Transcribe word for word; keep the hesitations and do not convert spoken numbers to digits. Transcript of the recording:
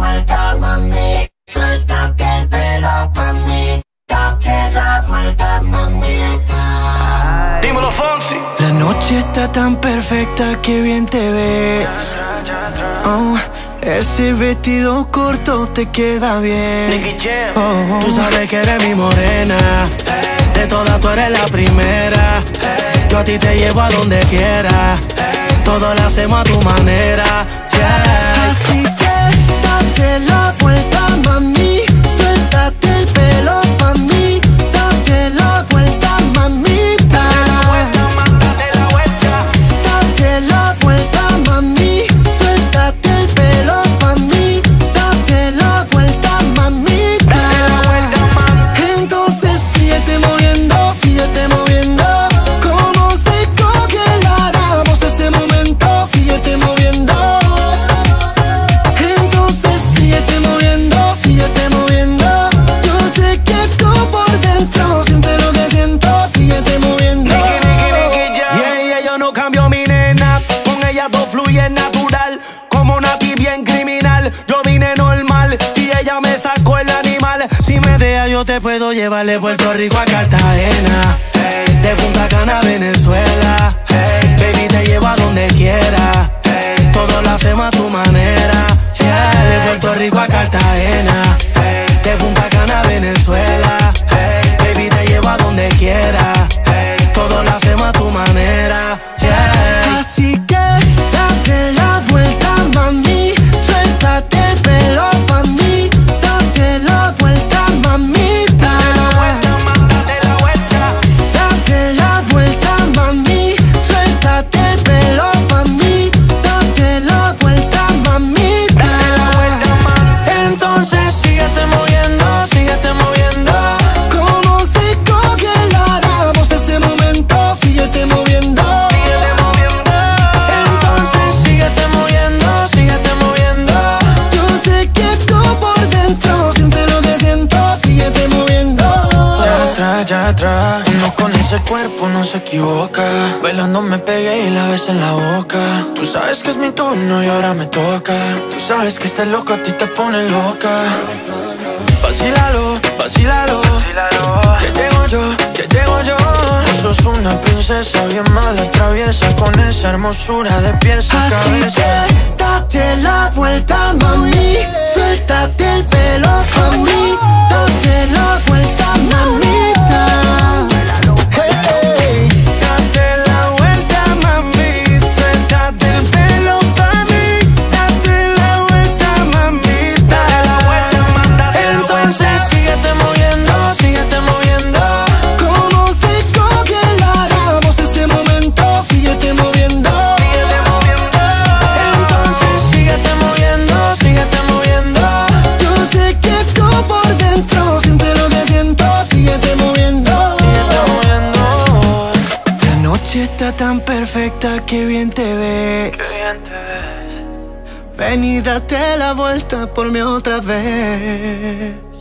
vuelta, mami. Suéltate el pelo pa' mí. Date la vuelta, mamita. Dímelo, Fonsi. La noche está tan perfecta que bien te ves. Oh, ese vestido corto te queda bien. Nicky Jam. Oh, oh. Tú sabes que eres mi morena. De todas tú eres la primera. Yo a ti te llevo a donde quiera. Todo lo hacemos a tu manera. Yeah. Así que date la vuelta, mami. Suéltate el pelo pa' mí. Date la vuelta, mamita. Date la vuelta. Date la vuelta, mami. Suéltate el pelo pa' mí. Date la vuelta, mamita. Entonces síguete moviendo, síguete moviendo. Como seco que largamos este momento. Síguete moviendo. Entonces síguete moviendo, síguete moviendo. Yo sé que tú por dentro sientes lo que siento. Síguete moviendo. Nicky, Nicky, Nicky Jam. Yeah, yeah, yo no cambio mi nena. Con ella todo fluye natural. Como Nati bien criminal. Yo vine normal y ella me sacó el animal. Si me deja yo te puedo llevar de Puerto Rico a Cartagena. Hey, de Punta Cana a Venezuela. Hey, baby te llevo a donde quiera. Hey, todo lo hacemos a tu manera. Yeah, de Puerto Rico a Cartagena. Hey, de Punta Cana a Venezuela. Hey, baby te llevo a donde quiera. Hey, todo lo hacemos a tu manera. Yeah. Así que date la vuelta, mami. Suéltate el pelo pa' mí. Date la vuelta, mamita. Date la vuelta. Date la vuelta, mami. Suéltate el pelo pa' mí. Date la vuelta, mamita. Entonces síguete moviendo, síguete moviendo. Como seco que largamos este momento. Síguete moviendo. Entonces síguete moviendo, síguete moviendo. Yo sé que tú por dentro sientes lo que siento. Síguete moviendo. Ya atrás, ya atrás. Uno con ese cuerpo no se equivoca. Bailando me pegué y la ves en la boca. Tú sabes que es mi turno y ahora me toca. Tú sabes que este loco a ti te pone loca. Vacílalo, vacílalo. Que llego yo, que llego yo. Tú sos una princesa bien mala, traviesa. Con esa hermosura de pies a Así cabeza. que date la vuelta, mami. Suéltate el pelo pa' mí. Date la vuelta, mamita. Hey. Date la vuelta, mami. Suéltate el pelo pa' mí. Date la vuelta, mamita. Entonces síguete moviendo, síguete moviendo. Como seco que largamos este momento. Síguete moviendo. Entonces síguete moviendo, síguete moviendo. Yo sé que tú por dentro sientes lo que siento. Síguete moviendo. Síguete moviendo. La noche está tan perfecta que bien te ves. Qué bien te ves. Ven y date la vuelta por mí otra vez.